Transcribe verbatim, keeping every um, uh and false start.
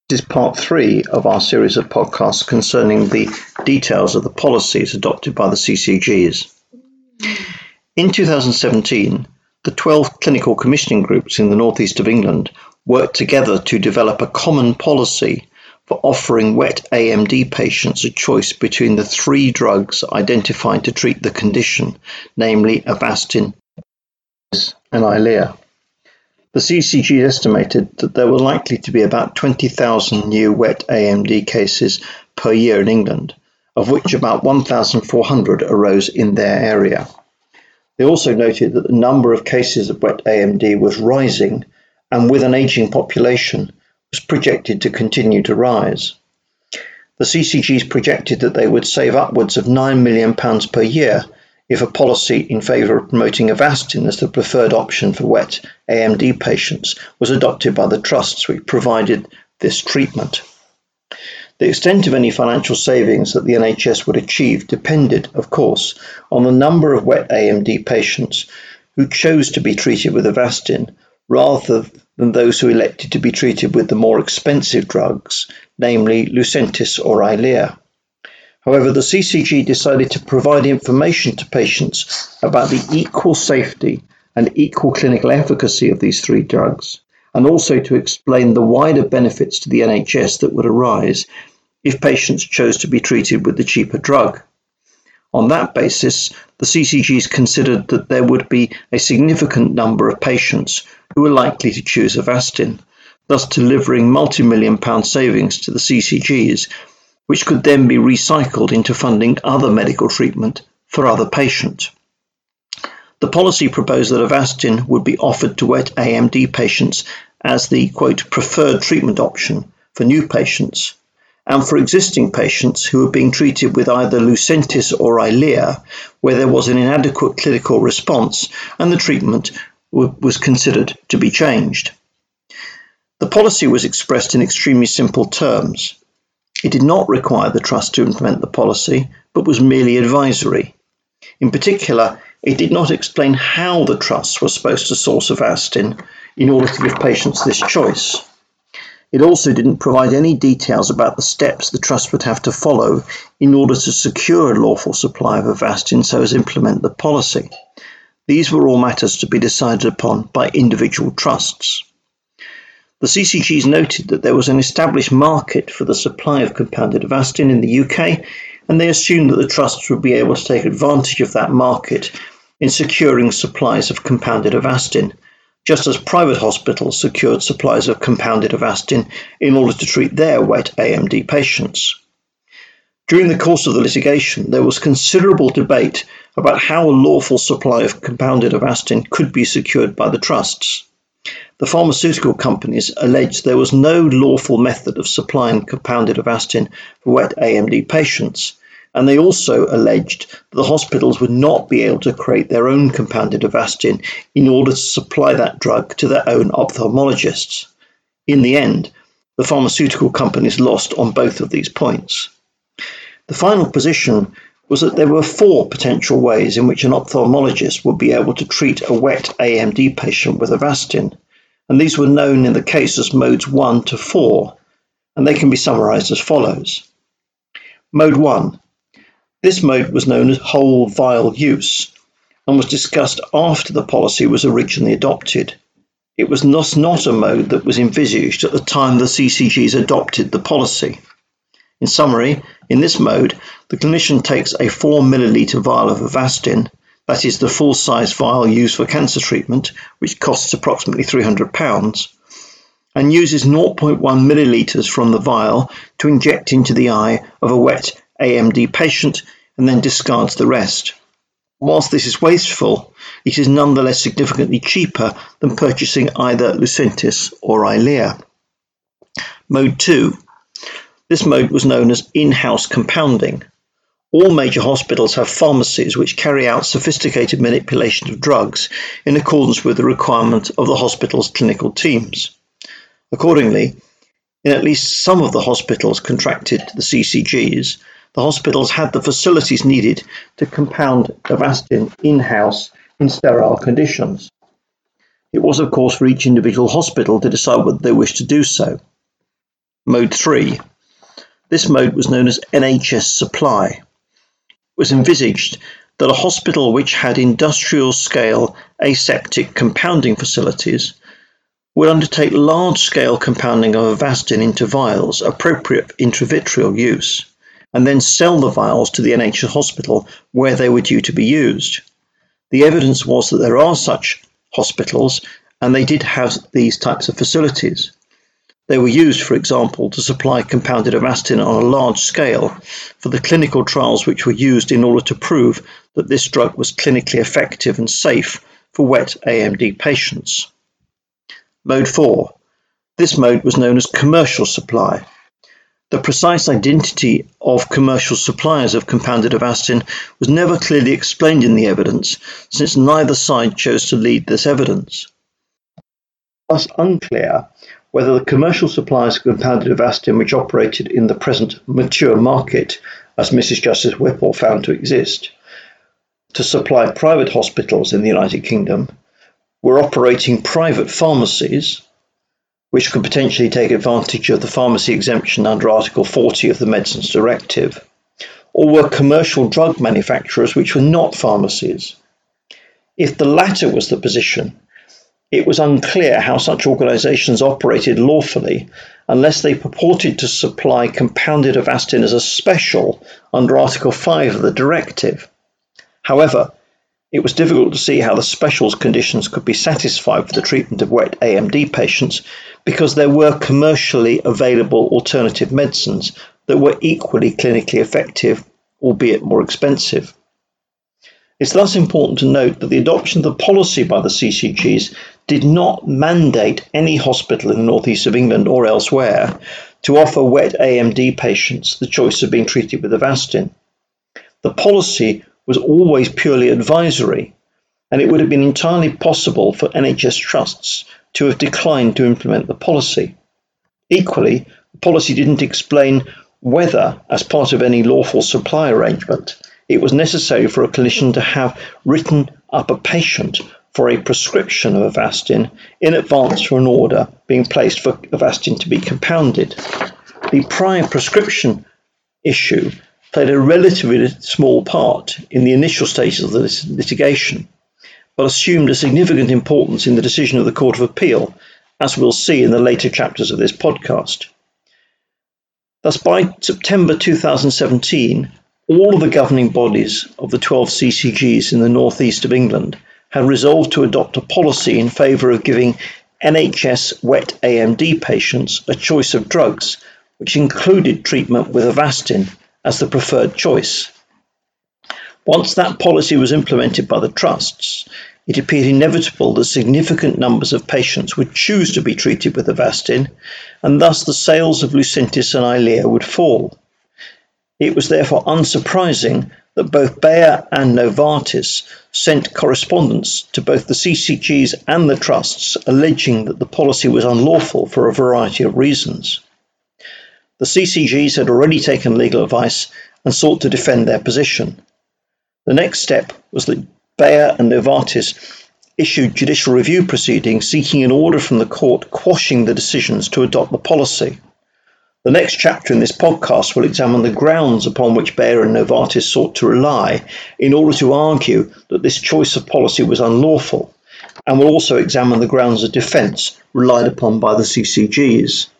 This is part three of our series of podcasts concerning the details of the policies adopted by the C C Gs. In two thousand seventeen, the twelve clinical commissioning groups in the northeast of England worked together to develop a common policy for offering wet A M D patients a choice between the three drugs identified to treat the condition, namely Avastin and Eylea. The C C G estimated that there were likely to be about twenty thousand new wet A M D cases per year in England, of which about one thousand four hundred arose in their area. They also noted that the number of cases of wet A M D was rising, and with an ageing population, was projected to continue to rise. The C C Gs projected that they would save upwards of nine million pounds per year if a policy in favour of promoting Avastin as the preferred option for wet A M D patients was adopted by the trusts which provided this treatment. The extent of any financial savings that the N H S would achieve depended, of course, on the number of wet A M D patients who chose to be treated with Avastin rather than those who elected to be treated with the more expensive drugs, namely Lucentis or Eylea. However, the C C G decided to provide information to patients about the equal safety and equal clinical efficacy of these three drugs, and also to explain the wider benefits to the N H S that would arise if patients chose to be treated with the cheaper drug. On that basis, the C C Gs considered that there would be a significant number of patients who were likely to choose Avastin, thus delivering multi-million pound savings to the C C Gs, which could then be recycled into funding other medical treatment for other patients. The policy proposed that Avastin would be offered to wet A M D patients as the, quote, preferred treatment option for new patients, and for existing patients who were being treated with either Lucentis or Eylea, where there was an inadequate clinical response and the treatment w- was considered to be changed. The policy was expressed in extremely simple terms. It did not require the trust to implement the policy, but was merely advisory. In particular, it did not explain how the trusts were supposed to source Avastin in order to give patients this choice. It also didn't provide any details about the steps the trust would have to follow in order to secure a lawful supply of Avastin so as implement the policy. These were all matters to be decided upon by individual trusts. The C C Gs noted that there was an established market for the supply of compounded Avastin in the U K, and they assumed that the trusts would be able to take advantage of that market in securing supplies of compounded Avastin, just as private hospitals secured supplies of compounded Avastin in order to treat their wet A M D patients. During the course of the litigation, there was considerable debate about how a lawful supply of compounded Avastin could be secured by the trusts. The pharmaceutical companies alleged there was no lawful method of supplying compounded Avastin for wet A M D patients, and they also alleged that the hospitals would not be able to create their own compounded Avastin in order to supply that drug to their own ophthalmologists. In the end, the pharmaceutical companies lost on both of these points. The final position was that there were four potential ways in which an ophthalmologist would be able to treat a wet A M D patient with Avastin, and these were known in the case as modes one to four, and they can be summarised as follows. Mode one. This mode was known as whole vial use, and was discussed after the policy was originally adopted. It was thus not a mode that was envisaged at the time the C C Gs adopted the policy. In summary, in this mode, the clinician takes a four milliliter vial of Avastin, that is the full-size vial used for cancer treatment, which costs approximately three hundred pounds, and uses zero point one milliliters from the vial to inject into the eye of a wet A M D patient and then discards the rest. Whilst this is wasteful, it is nonetheless significantly cheaper than purchasing either Lucentis or Eylea. Mode two. This mode was known as in-house compounding. All major hospitals have pharmacies which carry out sophisticated manipulation of drugs in accordance with the requirement of the hospital's clinical teams. Accordingly, in at least some of the hospitals contracted to the C C Gs, the hospitals had the facilities needed to compound Avastin in-house in sterile conditions. It was, of course, for each individual hospital to decide whether they wished to do so. Mode three. This mode was known as N H S supply. It was envisaged that a hospital which had industrial-scale aseptic compounding facilities would undertake large-scale compounding of Avastin into vials appropriate for intravitreal use, and then sell the vials to the N H S hospital where they were due to be used. The evidence was that there are such hospitals, and they did have these types of facilities. They were used, for example, to supply compounded Avastin on a large scale for the clinical trials which were used in order to prove that this drug was clinically effective and safe for wet A M D patients. Mode four. This mode was known as commercial supply. The precise identity of commercial suppliers of compounded Avastin was never clearly explained in the evidence, since neither side chose to lead this evidence. Thus unclear whether the commercial suppliers of compounded Avastin which operated in the present mature market, as Missus Justice Whipple found to exist, to supply private hospitals in the United Kingdom, were operating private pharmacies, which could potentially take advantage of the pharmacy exemption under Article forty of the Medicines Directive, or were commercial drug manufacturers which were not pharmacies. If the latter was the position, it was unclear how such organisations operated lawfully unless they purported to supply compounded Avastin as a special under Article five of the Directive. However, it was difficult to see how the specials conditions could be satisfied for the treatment of wet A M D patients because there were commercially available alternative medicines that were equally clinically effective, albeit more expensive. It's thus important to note that the adoption of the policy by the C C Gs did not mandate any hospital in the northeast of England or elsewhere to offer wet A M D patients the choice of being treated with Avastin. The policy was always purely advisory, and it would have been entirely possible for N H S trusts to have declined to implement the policy. Equally, the policy didn't explain whether, as part of any lawful supply arrangement, it was necessary for a clinician to have written up a patient for a prescription of Avastin in advance for an order being placed for Avastin to be compounded. The prior prescription issue played a relatively small part in the initial stages of the litigation, but assumed a significant importance in the decision of the Court of Appeal, as we'll see in the later chapters of this podcast. Thus, by September two thousand seventeen, all of the governing bodies of the twelve C C Gs in the northeast of England had resolved to adopt a policy in favour of giving N H S wet A M D patients a choice of drugs, which included treatment with Avastin as the preferred choice. Once that policy was implemented by the trusts, it appeared inevitable that significant numbers of patients would choose to be treated with Avastin, and thus the sales of Lucentis and Eylea would fall. It was therefore unsurprising that both Bayer and Novartis sent correspondence to both the C C Gs and the trusts alleging that the policy was unlawful for a variety of reasons. The C C Gs had already taken legal advice and sought to defend their position. The next step was that Bayer and Novartis issued judicial review proceedings seeking an order from the court quashing the decisions to adopt the policy. The next chapter in this podcast will examine the grounds upon which Bayer and Novartis sought to rely in order to argue that this choice of policy was unlawful, and will also examine the grounds of defence relied upon by the C C Gs.